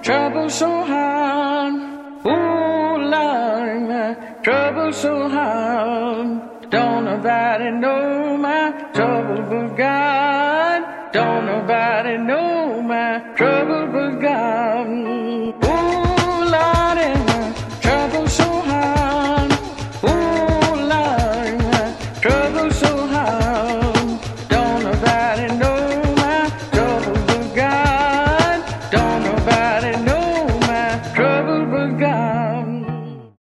trouble so hard. Ooh, Lord, my trouble so hard. Don't nobody know my trouble but God. Don't nobody know my trouble